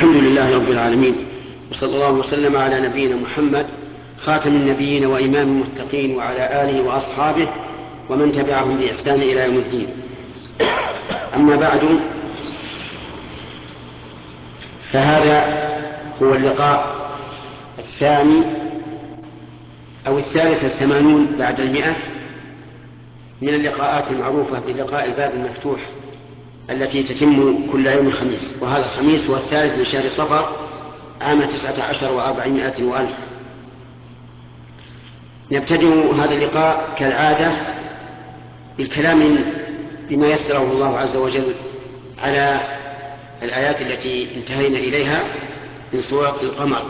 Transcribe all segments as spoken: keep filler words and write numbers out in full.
الحمد لله رب العالمين، وصلى الله وسلم على نبينا محمد خاتم النبيين وإمام المتقين وعلى آله وأصحابه ومن تبعهم بإحسان إلى يوم الدين. أما بعد، فهذا هو اللقاء الثاني أو الثالث والثمانون بعد المئة من اللقاءات المعروفة بلقاء الباب المفتوح التي تتم كل يوم خميس، وهذا الخميس هو الثالث من شهر صفر عام تسعة عشر وأربعمائة وألف. نبتدئ هذا اللقاء كالعادة بالكلام بما يسره الله عز وجل على الآيات التي انتهينا إليها من سورة القمر.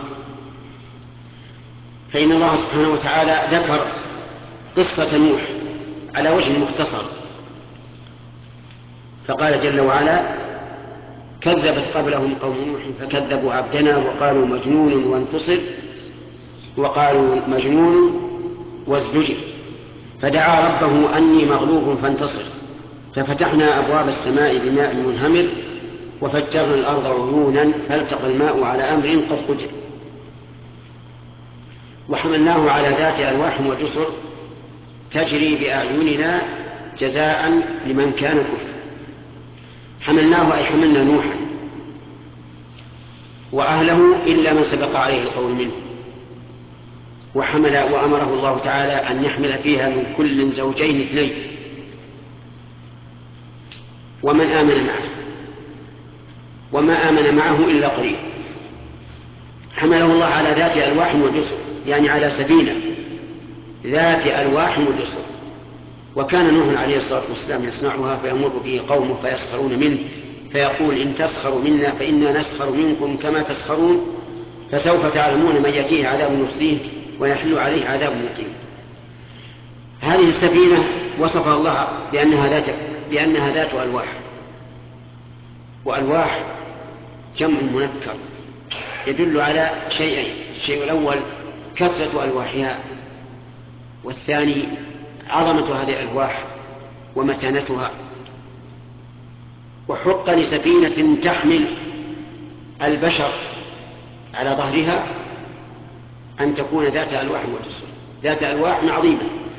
فإن الله سبحانه وتعالى ذكر قصة نوح على وجه مختصر، فقال جل وعلا: كذبت قبلهم قوم نوح فكذبوا عبدنا وقالوا مجنون وانتصر وقالوا مجنون وازدجر فدعا ربه أني مغلوب فانتصر ففتحنا أبواب السماء بماء منهمر وفجرنا الأرض عيونا فالتقى الماء على أمر قد قدر وحملناه على ذات ألواح وجسر تجري بأعيننا جزاء لمن كان كفر. حملناه أي حملنا نوحا وأهله إلا من سبق عليه القول منه، وحمل وأمره الله تعالى أن يحمل فيها من كل زوجين اثنين ومن آمن معه، وما آمن معه إلا قليل. حمله الله على ذات ألواح وجسر، يعني على سفينة ذات ألواح وجسر. وكان نوح عليه الصلاة والسلام يصنعها فيمر به قومه فيسخرون منه فيقول: إن تسخروا منا فإنا نسخر منكم كما تسخرون فسوف تعلمون من يأتيه عذاب يخزيه ويحل عليه عذاب مقيم. هذه السفينة وصفها الله بأنها ذات بأنها ذات ألواح، وألواح جمع منكر يدل على شيئين: الشيء الأول كثرة ألواحها، والثاني عظمة هذه الألواح ومتانتها. وحق لسفينة تحمل البشر على ظهرها أن تكون ذات ألواح وجسر، ذات ألواح عظيمة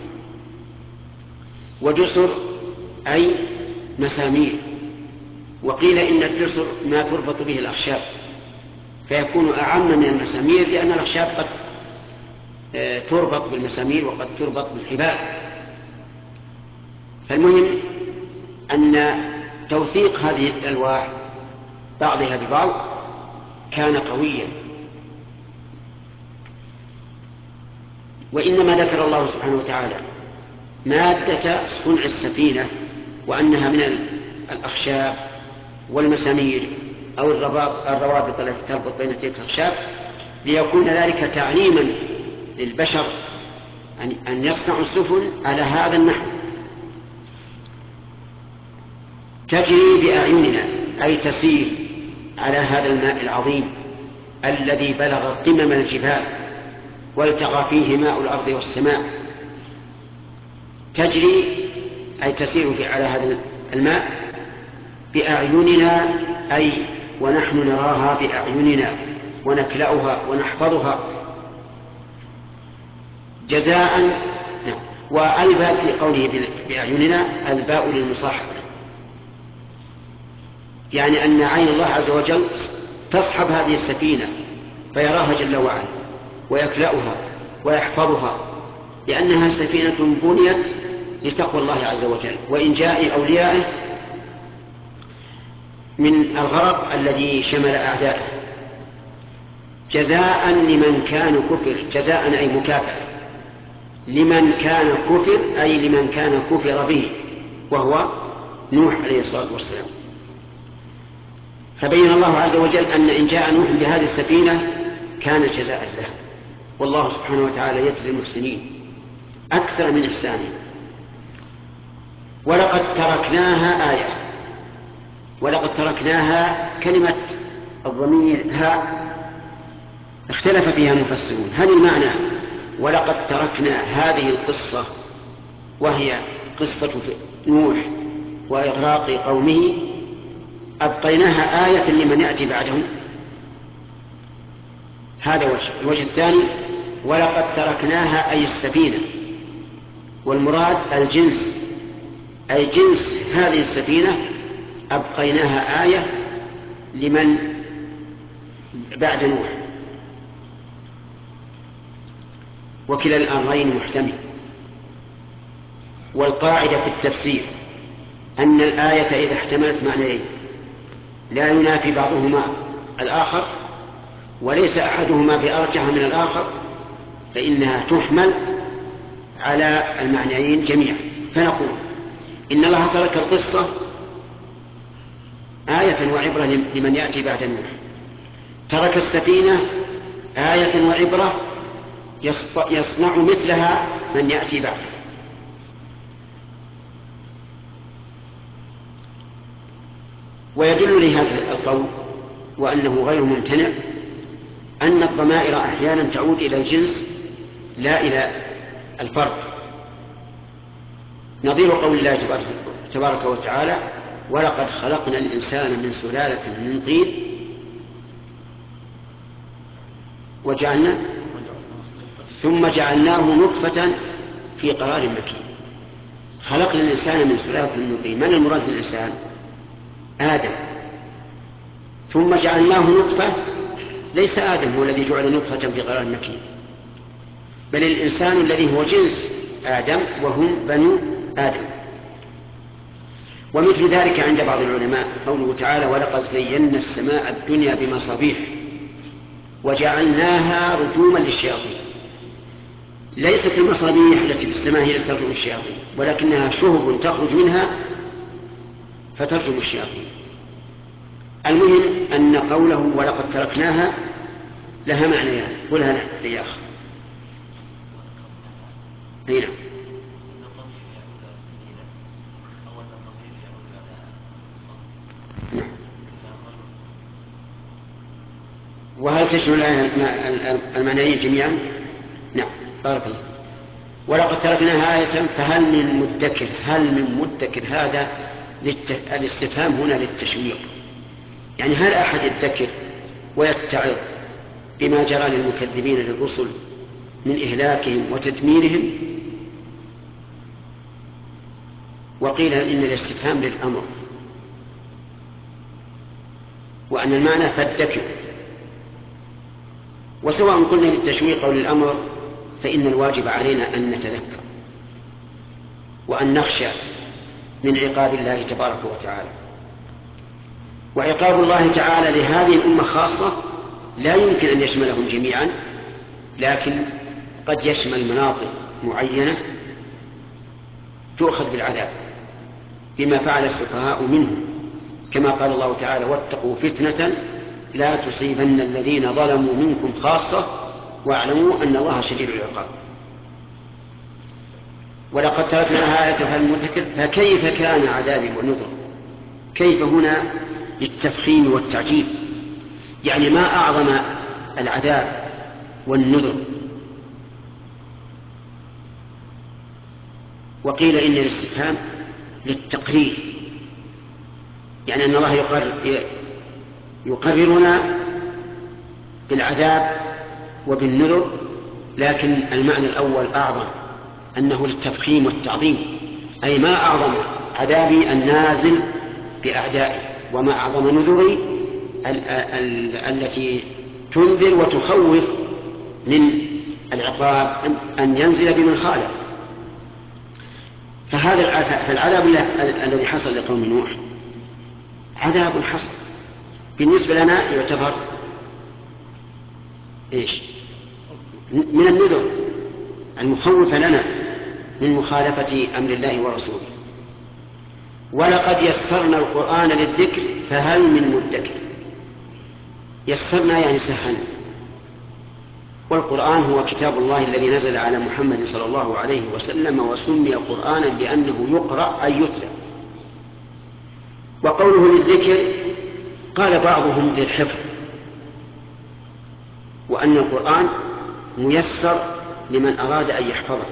وجسر أي مسامير. وقيل إن الجسر ما تربط به الأخشاب فيكون أعم من المسامير، لأن الأخشاب قد تربط بالمسامير وقد تربط بالحبال. فالمهم أن توثيق هذه الألواح بعضها ببعض كان قويا. وإنما ذكر الله سبحانه وتعالى مادة صنع السفينة وأنها من الأخشاب والمسامير أو الروابط التي تربط بين تلك الأخشاب ليكون ذلك تعليما للبشر أن يصنعوا السفن على هذا النحو. تجري بأعيننا أي تسير على هذا الماء العظيم الذي بلغ قمم الجبال والتقى فيه ماء الأرض والسماء. تجري أي تسير في على هذا الماء بأعيننا أي ونحن نراها بأعيننا ونكلأها ونحفظها جزاء. والباء في قوله بأعيننا الباء للمصاحبة، يعني أن عين الله عز وجل تصحب هذه السفينة فيراها جل وعلا ويكلأها ويحفظها، لأنها سفينة بنيت لتقوى الله عز وجل وإنجاء أوليائه من الغرق الذي شمل أعداءه. جزاء لمن كان كفر، جزاء أي مكافأة لمن كان كفر أي لمن كان كفر به وهو نوح عليه الصلاة والسلام. فبين الله عز وجل أن إن جاء نوح بهذه السفينة كان جزاء له، والله سبحانه وتعالى يجزي المحسنين أكثر من إحسانه. ولقد تركناها آية، ولقد تركناها كلمة الضمير ها اختلف فيها المفسرون، هل المعنى ولقد تركنا هذه القصة وهي قصة نوح وإغراق قومه أبقيناها آية لمن يأتي بعدهم، هذا وجه. الوجه الثاني ولقد تركناها أي السفينة، والمراد الجنس، أي جنس هذه السفينة أبقيناها آية لمن بعد نوح. وكلا الأمرين محتمل. والقاعدة في التفسير أن الآية إذا احتملت معنيين لا ينافي بعضهما الآخر وليس أحدهما بأرجح من الآخر فإنها تحمل على المعنيين جميعا. فنقول إن الله ترك القصة آية وعبرة لمن يأتي بعد نوح، ترك السفينة آية وعبرة يصنع مثلها من يأتي بعده. ويدل لهذا القول وأنه غير ممتنع أن الضمائر أحيانا تعود إلى الجنس لا إلى الفرد، نظير قول الله تبارك وتعالى ولقد خلقنا الإنسان من سلالة من طين وجعلنا ثم جعلناه نطفة في قرار مكين. خلقنا الإنسان من سلالة من طين، من المراد بالإنسان؟ آدم. ثم جعلناه نطفة، ليس آدم هو الذي جعل نطفة في قرار مكين، بل الإنسان الذي هو جنس آدم وهم بنو آدم. ومثل ذلك عند بعض العلماء قوله تعالى ولقد زينا السماء الدنيا بمصابيح وجعلناها رجوما للشياطين. ليست المصابيح التي في السماء هي التي ترجم الشياطين، ولكنها شهب تخرج منها فترجم الشياطين. المهم أن قوله ولقد تركناها لها معنيان ولها لياخ. هنا وهل تشمل المعنيين جميعا؟ نعم بارك الله. ولقد تركناها آية فهل من مدكر، هل من مدكر هذا الاستفهام هنا للتشويق، يعني هل أحد يدكر ويتعظ بما جرى للمكذبين للرسل من إهلاكهم وتدميرهم؟ وقيل إن الاستفهام للأمر وأن المعنى فادكر. وسواء قلنا للتشويق أو للأمر فإن الواجب علينا أن نتذكر وأن نخشى من عقاب الله تبارك وتعالى. وعقاب الله تعالى لهذه الأمة خاصة لا يمكن أن يشملهم جميعا، لكن قد يشمل مناطق معينة تؤخذ بالعذاب بما فعل السفهاء منهم، كما قال الله تعالى واتقوا فتنة لا تصيبن الذين ظلموا منكم خاصة واعلموا أن الله شديد العقاب. ولقد تركناها آية فهل من مدكر فكيف كان عذابي ونذر. كيف هنا للتفخيم والتعجيب، يعني ما أعظم العذاب والنذر. وقيل إن الاستفهام للتقرير، يعني أن الله يقرر يقررنا بالعذاب وبالنذر، لكن المعنى الأول أعظم، أنه للتفخيم والتعظيم، أي ما أعظم عذابي النازل بأعدائي وما أعظم نذري التي تنذر وتخوف من العقاب أن ينزل بمن خالف. فهذا فالعذاب الذي حصل لقوم نوح عذاب حصل بالنسبة لنا يعتبر إيش؟ من النذر المخوف لنا من مخالفة أمر الله ورسوله. ولقد يسرنا القرآن للذكر فهل من مدكر. يسرنا يعني سهلنا، والقرآن هو كتاب الله الذي نزل على محمد صلى الله عليه وسلم وسمي قرآنا لأنه يقرأ أي يتلى. وقوله للذكر قال بعضهم للحفظ، وأن القرآن ميسر لمن أراد أن يحفظه.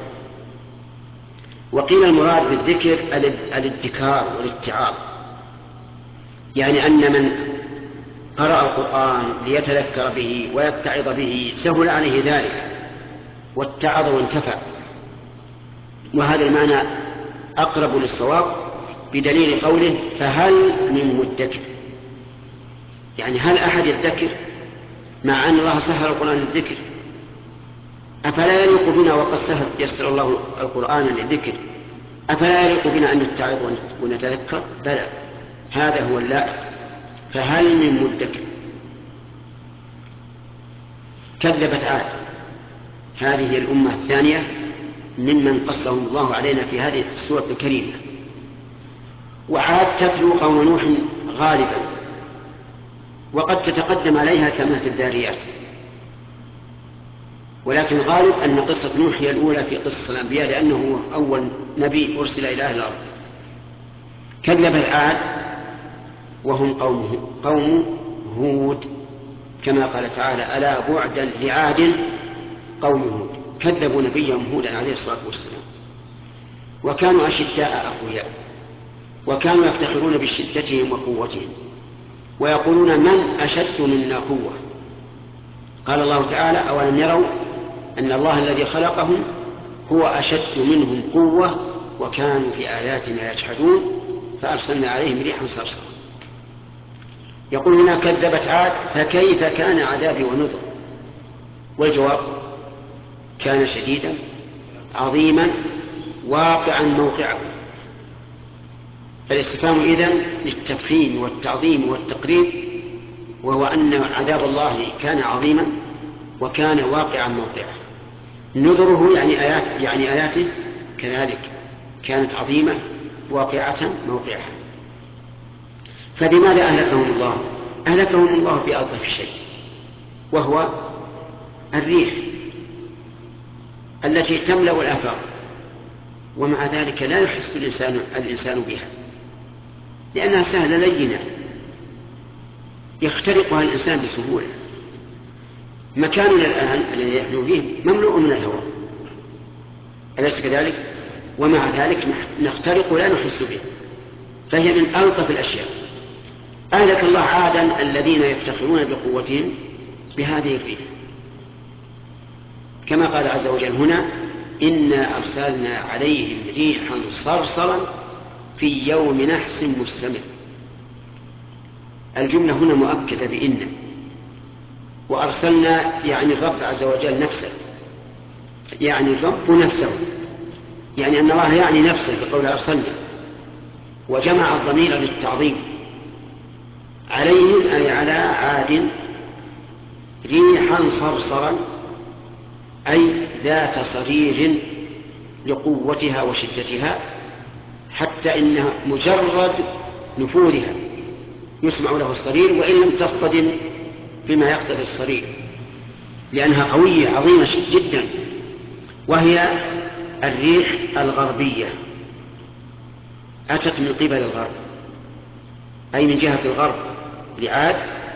وقيل المراد بالذكر الادكار والاتعاظ، يعني أن من قرأ القرآن ليتذكر به ويتعظ به سهل عليه ذلك واتعظ وانتفع، وهذا المعنى أقرب للصواب بدليل قوله فهل من مدكر، يعني هل أحد يدكر مع أن الله سهل القرآن للذكر؟ أفلا يليق بنا وقد سهل يسر الله القرآن للذكر، أفلا يليق بنا أن نتعظ ونتذكر؟ بلى، هذا هو اللائق. فهل من مدكر. كذبت عاد، هذه هي الأمة الثانية ممن قصهم الله علينا في هذه السورة الكريمة. وعاد تتلو قوم نوح غالبا، وقد تتقدم عليها كما في الذاريات، ولكن غالب أن قصة نوح هي الأولى في قصص الأنبياء لأنه أول نبي أرسل إلى أهل الأرض. كذب عاد وهم قوم قوم هود، كما قال تعالى ألا بعدا لعاد قوم هود، كذبوا نبيهم هودا عليه الصلاة والسلام. وكانوا أشداء أقوياء، وكانوا يفتخرون بشدتهم وقوتهم ويقولون من أشد منا قوة. قال الله تعالى أولم يروا أن الله الذي خلقهم هو أشد منهم قوة وكانوا في آياتنا يجحدون فأرسلنا عليهم ريحا صرصرا. يقول هنا كذبت عاد فكيف كان عذابي ونذر. والجواب كان شديدا عظيما واقعا موقعه. فالاستفهام إذن للتفخيم والتعظيم والتقريب، وهو أن عذاب الله كان عظيما وكان واقعا موقعه. نذره يعني آيات يعني آياته كذلك كانت عظيمة واقعة موقعها. فبماذا أهلكهم الله؟ أهلكهم الله بألطف شيء، وهو الريح التي تملأ الآفاق، ومع ذلك لا يحس الإنسان, الإنسان بها لأنها سهلة لينة يخترقها الإنسان بسهولة. مكاننا الآن الذي نحن فيه مملوء من الهواء، أليس كذلك؟ ومع ذلك نخترق ولا نحس به، فهي من ألطف الأشياء. أهلك الله عادا الذين يفتخرون بقوتهم بهذه الريح، كما قال عز وجل هنا إنا أرسلنا عليهم ريحا صرصرا في يوم نحس مستمر. الجملة هنا مؤكدة بإن، وأرسلنا يعني الرب عز وجل نفسه، يعني الرب نفسه، يعني أن الله يعني نفسه بقول أرسلنا، وجمع الضمير للتعظيم. عليهم أي على عاد ريحا صرصرا أي ذات صرير لقوتها وشدتها، حتى إن مجرد نفورها يسمع له الصرير وإن لم تصطدم فيما يقتضي الصرير، لأنها قوية عظيمة جدا. وهي الريح الغربية، أتت من قبل الغرب أي من جهة الغرب لعاد،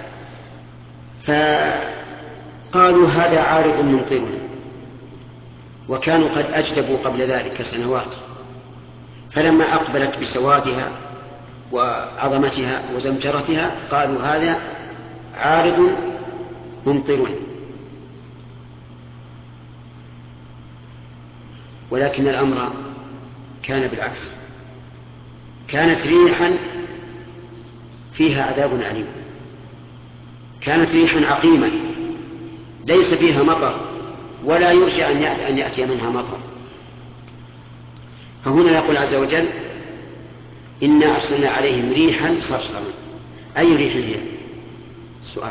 فقالوا هذا عارض ممطرنا، وكانوا قد أجدبوا قبل ذلك سنوات، فلما أقبلت بسوادها وعظمتها وزمجرتها قالوا هذا عارض ممطرنا. ولكن الأمر كان بالعكس، كانت ريحا فيها عذاب أليم، كانت ريحا عقيمة ليس فيها مطر ولا يرجى أن يأتي منها مطر. فهنا يقول عز وجل إنا أرسلنا عليهم ريحا صرصرا. أي ريح هي؟ السؤال.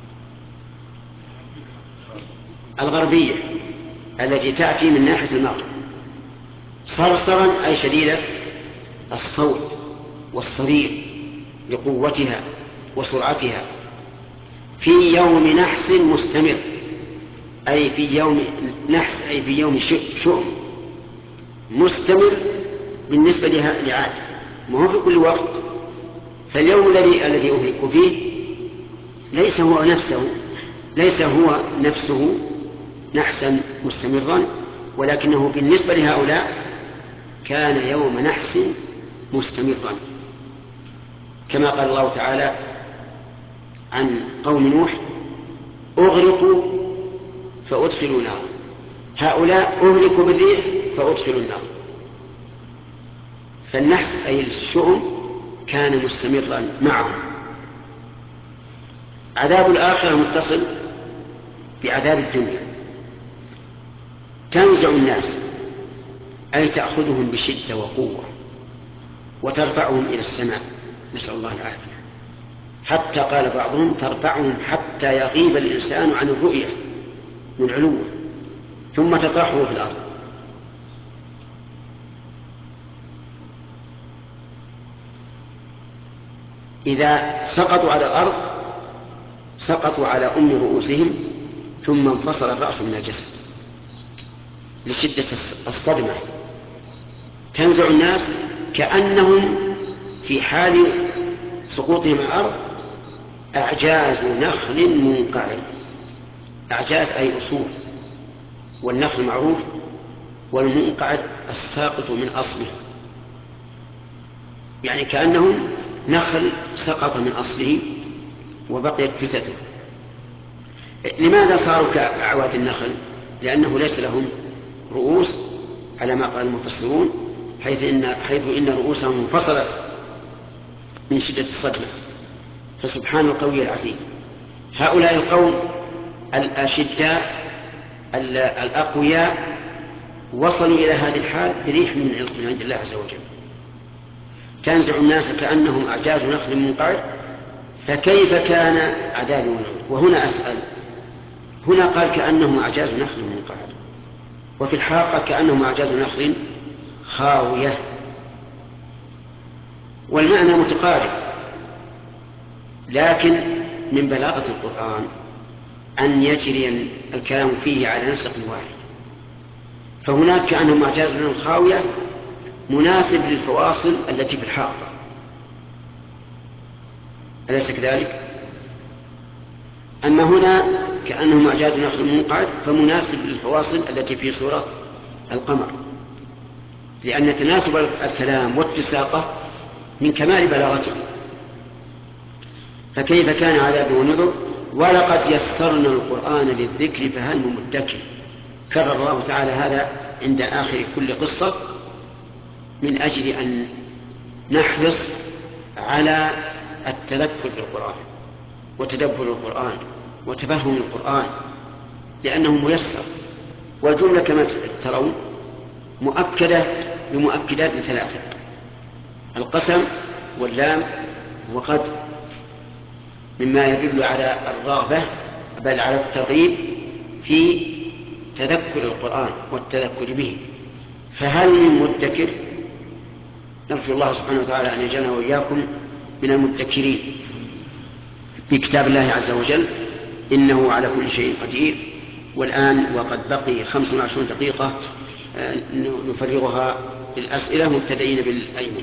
الغربية التي تأتي من ناحية المغرب. صرصرا أي شديدة الصوت والصرير لقوتها وسرعتها، في يوم نحس مستمر، أي في يوم نحس أي في يوم شؤم مستمر بالنسبة لعاد، ما هو في كل وقت. فاليوم الذي الذي أهلك فيه ليس هو نفسه ليس هو نفسه نحسا مستمرا، ولكنه بالنسبة لهؤلاء كان يوم نحس مستمرا، كما قال الله تعالى عن قوم نوح أغرقوا فأدخلوا نار، هؤلاء أهلكوا بالريح فأدخلوا النار. فالنحس أي الشؤم كان مستمرا معهم. عذاب الآخرة متصل بعذاب الدنيا، تنزع الناس أي تأخذهم بشدة وقوة وترفعهم إلى السماء، نسأل الله العافية، حتى قال بعضهم ترفعهم حتى يغيب الإنسان عن الرؤية من علوه ثم تطرحه في الأرض. إذا سقطوا على الأرض سقطوا على أم رؤوسهم ثم انفصل الرأس من الجسد لشدة الصدمة. تنزع الناس كأنهم في حال سقوطهم على الأرض أعجاز نخل منقعر. أعجاز أي أصول، والنخل معروف، والمنقعر الساقط من أصله، يعني كأنهم نخل سقط من أصله وبقيت كتته. لماذا صاروا كأعواد النخل؟ لأنه ليس لهم رؤوس على ما قال المفسرون، حيث إن, حيث إن رؤوسهم انفصلت من شدة الصدمة. فسبحان القوي العزيز. هؤلاء القوم الأشداء الأقوياء وصلوا إلى هذه الحال بريح من عند الله عز وجل، تنزع الناس كأنهم أعجاز نخل منقعر. فكيف كان عذابي ونذر؟ وهنا أسأل، هنا قال كأنهم أعجاز نخل منقعر، وفي الحاقة كأنهم أعجاز نخل خاوية، والمعنى متقارب، لكن من بلاغة القرآن أن يجري الكلام فيه على نسق واحد. فهناك كأنهم أعجاز نخل خاوية مناسب للفواصل التي في الحاقة، أليس كذلك؟ أما هنا كأنهم أعجاز نخل منقعر فمناسب للفواصل التي في سورة القمر، لأن تناسب الكلام واتساقه من كمال بلاغته. فكيف كان عذابي ونذر؟ ولقد يسرنا القرآن للذكر فهل من مدكر. كرر الله تعالى هذا عند آخر كل قصة من أجل أن نحرص على التذكر بالقرآن وتدبر القرآن وتفهم القرآن، لأنه ميسر. والجملة كما ترون مؤكدة بمؤكدات ثلاثة: القسم واللام وقد، مما يدل على الرغبة بل على الترغيب في تذكر القرآن والتذكر به. فهل من مدكر؟ نرجو الله سبحانه وتعالى أن يجعلنا وإياكم من المدكرين بكتاب الله عز وجل، إنه على كل شيء قدير. والآن وقد بقي خمس وعشرون دقيقة نفرغها للأسئلة مبتدئين بالأيمن.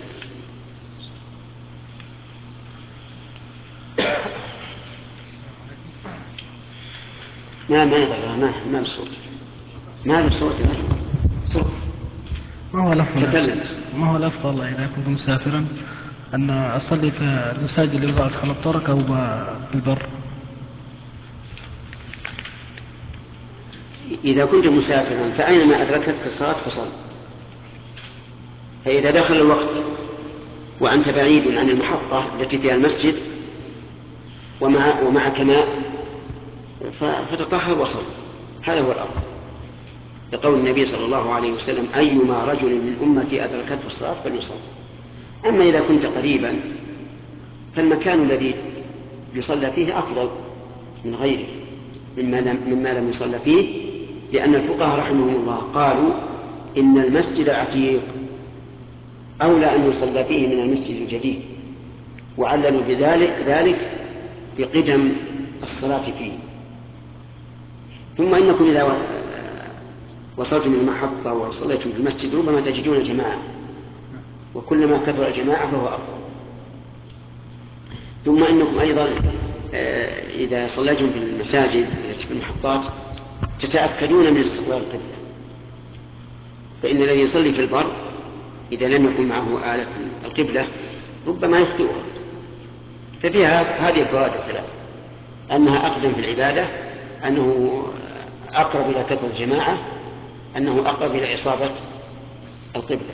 ما ما يضر ما ما بصوت ما بصوت صوت ما هو الأفضل ما هو الأفضل إذا كنت مسافرا أن أصلي في المساجد اللي يوضع في الطرق أو في البر؟ إذا كنت مسافرا فأينما أدركتك الصلاة فصل. فإذا دخل الوقت وأنت بعيد عن المحطة التي فيها المسجد ومع ومعك ماء فتطهر وصل، هذا هو الأفضل، لقول النبي صلى الله عليه وسلم: أيما رجل من أمتي أدركته الصلاة فليصل. أما إذا كنت قريبا فالمكان الذي يصلى فيه أفضل من غيره مما لم, مما لم يصلى فيه، لأن الفقهاء رحمهم الله قالوا إن المسجد العتيق أولى أن يصلى فيه من المسجد الجديد، وعللوا بذلك ذلك بقدم الصلاة فيه. ثم إنكم إذا وصلتم من المحطة وصليتم في المسجد ربما تجدون جماعة، وكلما كثر الجماعة فهو أفضل. ثم إنكم أيضا إذا صليتم في المساجد التي في المحطات تتأكدون من استقبال القبلة، فإن الذي يصلي في البر إذا لم يكن معه آلة القبلة ربما يخطئها. ففيها هذه الفوائد الثلاث: أنها أقدم في العبادة، أنه أقرب إلى كثرة الجماعة، أنه أقرب إلى إصابة القبلة.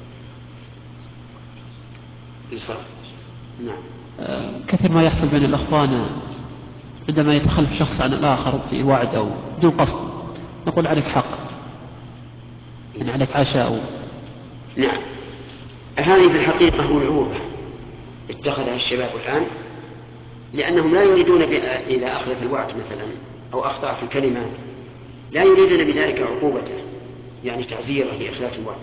إصابة. نعم. كثير ما يحصل بين الأخوان عندما يتخلف شخص عن الآخر في وعد أو بدون قصد، نقول عليك حق، يعني عليك عشاء أو... نعم. هذه في الحقيقة هو العوبة اتخذها الشباب الآن، لأنهم لا يريدون إذا أخلف الوعد مثلا أو أخطأ في كلمة لا يريدون بذلك عقوبته، يعني تعزيره لإخلاف الوعد،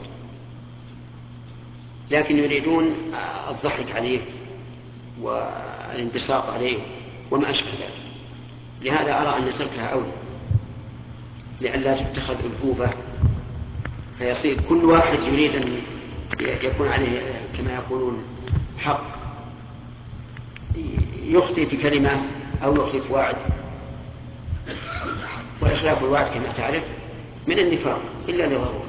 لكن يريدون الضحك عليه والانبساط عليه وما أشبه ذلك. لهذا أرى أن تركها أولى لئلا تتخذ ألهوبة فيصير كل واحد يريد أن يكون عليه كما يقولون حق، يخطئ في كلمة أو يخلف وعد. وإخلاف الوعد كما تعرف من النفاق إلا لضرورة.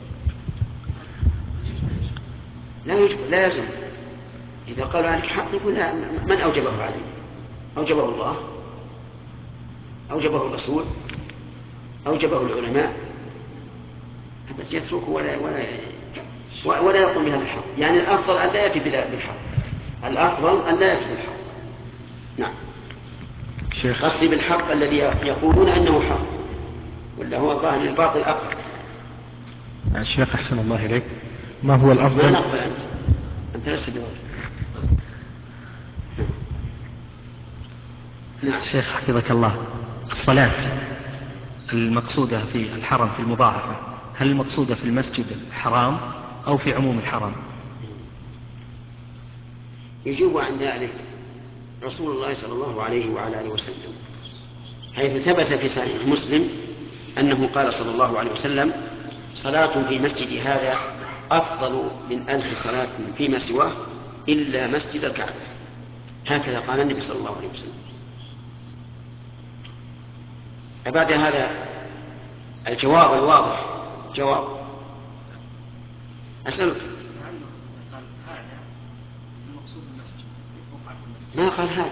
لا يجب لا يلزم. إذا قالوا عليك حق يقول من أوجبه عليه؟ أوجبه الله، أوجبه الرسول، أوجبه العلماء، يتركه ولا ولا ولا يقوم بهذا الحق. يعني الأفضل أن لا يأتي بالحق، الأفضل أن لا يأتي بالحق. نعم. شيخ قصدي بالحق الذي يقولون أنه حق، ولا هو ظاهر الباطل أقرب. الشيخ أحسن الله إليك، ما هو الأفضل؟ ما نقبل أنت أنت لست بواجب. نعم. شيخ حفظك الله، الصلاة المقصودة في الحرم في المضاعفة هل المقصودة في المسجد الحرام أو في عموم الحرم؟ يجيب عن ذلك رسول الله صلى الله عليه وعلى آله وسلم، حيث ثبت في صحيح مسلم أنه قال صلى الله عليه وسلم: صلاة في مسجد هذا أفضل من ألف صلاة فيما سواه إلا مسجد الكعبة. هكذا قال النبي صلى الله عليه وسلم. بعد هذا الجواب الواضح جواب أسألك، ما قال هذا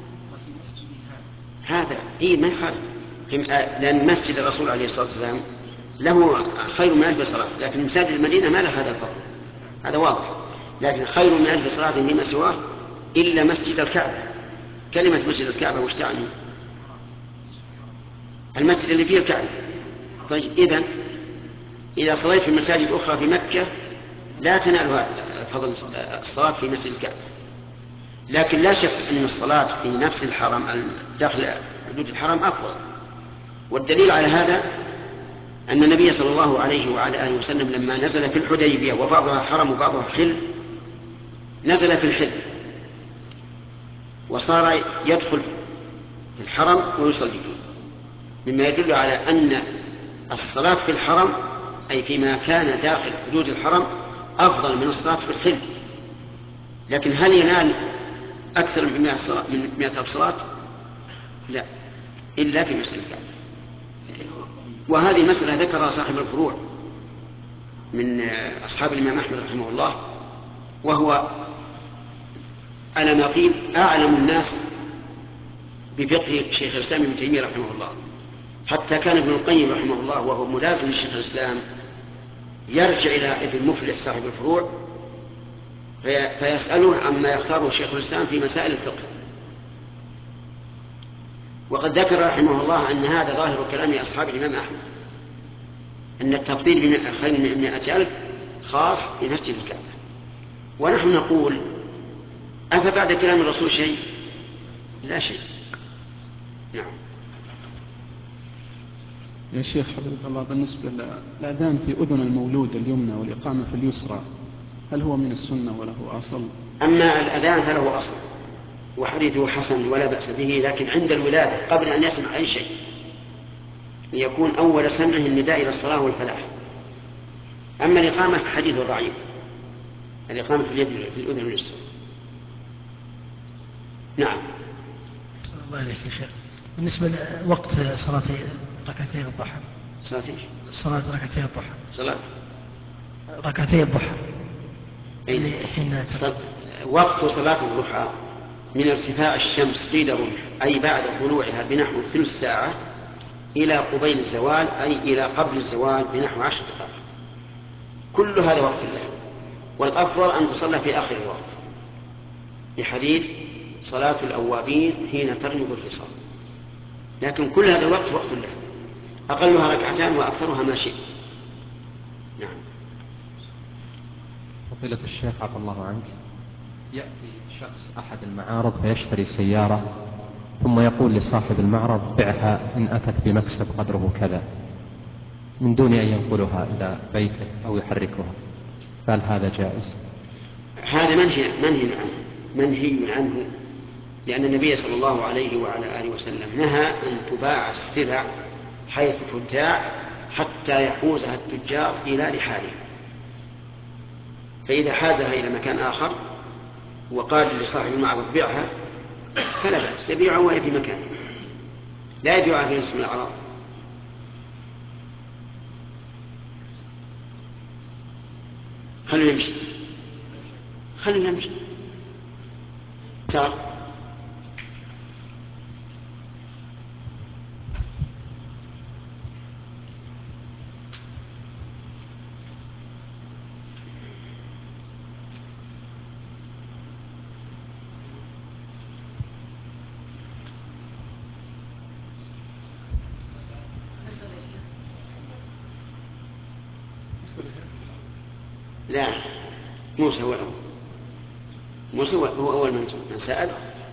هذا إيه ما قال، لأن مسجد الرسول عليه الصلاة والسلام له خير من ألف صلاة، لكن مساجد المدينة ما له هذا الفضل، هذا واضح. لكن خير من ألف صلاة فيما سواه إلا مسجد الكعبة. كلمة مسجد الكعبة وش تعني؟ المسجد اللي فيه الكعبة. طيب إذن إذا صليت في المساجد الأخرى في مكة لا تنال فضل الصلاة في مسجد الكعبة، لكن لا شك أن الصلاة في نفس الحرم داخل حدود الحرم أفضل. والدليل على هذا أن النبي صلى الله عليه وعلى آله وسلم لما نزل في الحديبية وبعضها حرم وبعضها حل، نزل في الحل وصار يدخل في الحرم ويصلي فيه، مما يدل على أن الصلاة في الحرم أي فيما كان داخل حدود الحرم أفضل من الصلاة في الحل. لكن هل ينال أكثر من مئة ألف صلاة؟ لا، إلا في مسجد الكعبة. وهذه مسألة ذكرها صاحب الفروع من أصحاب الإمام أحمد رحمه الله، وهو على ما قيل أعلم الناس بفقه شيخ الإسلام ابن تيمية رحمه الله، حتى كان ابن القيم رحمه الله وهو ملازم لشيخ الإسلام يرجع إلى ابن مفلح صاحب الفروع فيسأله عما يختاره شيخ الإسلام في مسائل الفقه. وقد ذكر رحمه الله أن هذا ظاهر كلام أصحاب الإمام أحمد، أن التفضيل بخير من مئة ألف خاص بمسجد الكعبة. ونحن نقول أفبعد كلام الرسول شيء؟ لا شيء. نعم. يا شيخ حفظك الله، بالنسبة للأذان في أذن المولود اليمنى والإقامة في اليسرى هل هو من السنة وله أصل؟ أما الأذان فله أصل وحديثه حسن ولا بأس به، لكن عند الولادة قبل أن يسمع أي شيء ليكون أول سمعه النداء إلى الصلاة والفلاح. أما الإقامة فحديثه ضعيف، الإقامة في اليد في الأذن اليسرى. نعم. الله عليك يا شيخ، بالنسبة لوقت صلاة ركعتي الضحى، صلاة صلاة ركعتي الضحى، صلاة ركعتي الضحى يعني حين وقت صلاة الضحى من ارتفاع الشمس قيد الرمح أي بعد طلوعها بنحو ثلث ساعة إلى قبيل الزوال أي إلى قبل الزوال بنحو عشر دقائق، كل هذا وقت له. والأفضل أن تصلى في آخر الوقت بحديث صلاة الأوابين حين تغلب الحصان، لكن كل هذا الوقت وقت له، أقلها ركعتان وأكثرها ما شئت. نعم. فضيلة الشيخ عفى الله عنك، يأتي شخص أحد المعارض فيشتري سيارة ثم يقول لصاحب المعرض بعها إن أتت بمكسب قدره كذا من دون أن ينقلها إلى بيته أو يحركها، فهل هذا جائز؟ هذا منهي منهي عنه منهي عنه لأن النبي صلى الله عليه وعلى آله وسلم نهى أن تباع السلع حيث تبتاع حتى يحوزها التجار إلى رحالهم، فإذا حازها إلى مكان آخر وقال لصاحب المعرض بيعها فلا بأس، يبيعها وهي في مكان، لا يبيعها في نصف الأعراض. خلوا يمشي خلوا يمشي صار. لا، موسى هو الأول، موسى هو أول من سأل.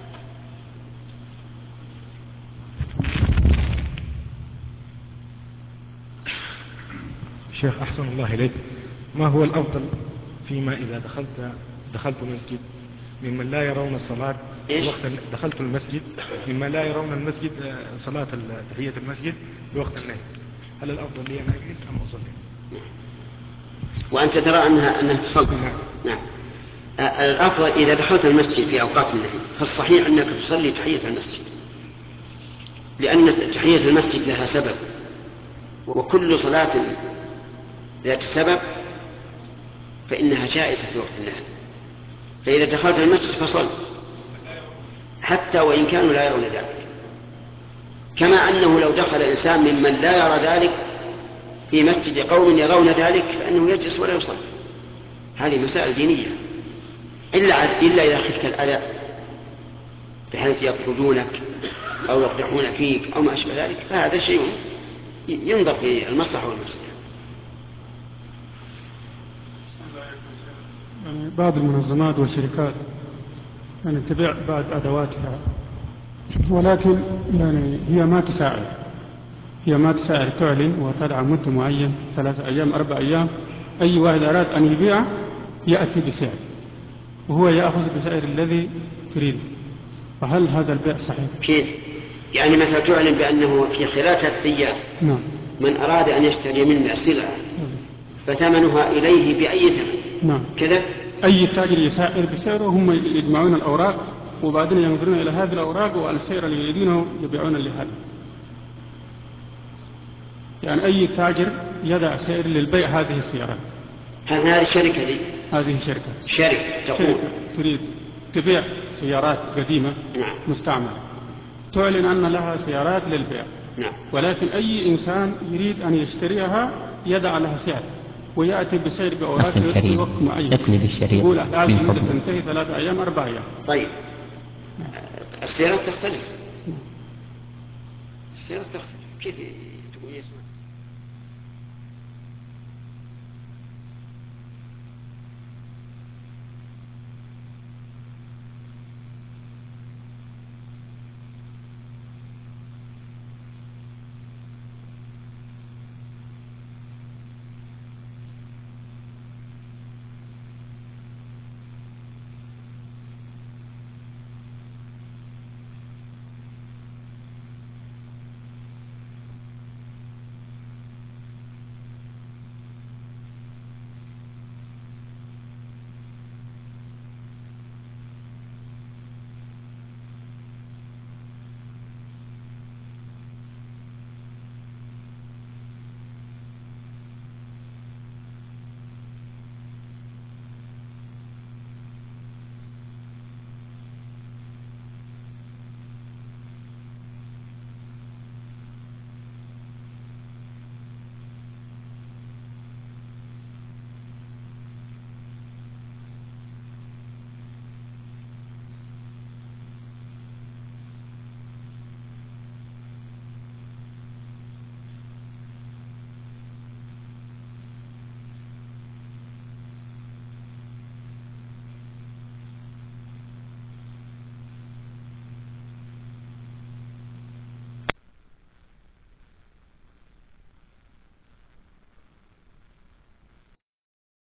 شيخ أحسن الله إليك، ما هو الأفضل فيما إذا دخلت دخلت المسجد ممن لا يرون الصلاة وقت دخلت المسجد ممن لا يرون المسجد صلاة تحية المسجد بوقت النهي، هل الأفضل لي أن أجلس أم أصلي؟ وأنت ترى أنها أنها تصلي؟ نعم. نعم. الأفضل إذا دخلت المسجد في أوقات النهي فالصحيح أنك تصلي تحية المسجد، لأن تحية المسجد لها سبب، وكل صلاة ذات سبب فإنها جائزة في وقت النهي، فإذا دخلت المسجد فصل حتى وإن كانوا لا يرون ذلك، كما أنه لو دخل إنسان ممن لا يرى ذلك في مسجد قوم يرون ذلك فإنه يجلس ولا يصلي. هذه مسائل دينية، إلا إلا إذا خفت الأذى بحيث يطردونك أو يقدحون فيك أو ما أشبه ذلك، فهذا شيء ينظر في المصلحة والمفسدة. يعني بعض المنظمات والشركات يعني تبيع بعض أدواتها، ولكن يعني هي ما تساعد هي ما تساعد تعلن وتدعى مدة معين، ثلاثة أيام أربع أيام، أي واحد أراد أن يبيع يأتي بسعر وهو يأخذ بسعر الذي تريد، فهل هذا البيع صحيح؟ كيف؟ يعني مثلا تعلن بأنه في خلال ثلاثة أيام نعم. من أراد أن يشتري منا سلعة فثمنها إليه بأي ثمن. نعم. كذا أي تاجر يسعر بسعره، هم يجمعون الأوراق وبعدين ينظرون إلى هذه الأوراق والسعر اللي يريدونه يبيعون لهذا. يعني أي تاجر يدع سعر للبيع هذه السيارات. هذه الشركة دي هذه شركة شركة تقول شركة تريد تبيع سيارات قديمة. نعم. مستعملة، تعلن أن لها سيارات للبيع. نعم. ولكن أي إنسان يريد أن يشتريها يدع لها سعر ويأتي بسعر بأوراق في وقت معين، يقول لازم مدة تنتهي ثلاثة أيام أربع أيام. طيب السيارات تختلف السيارات تختلف كيف تقول يسمع؟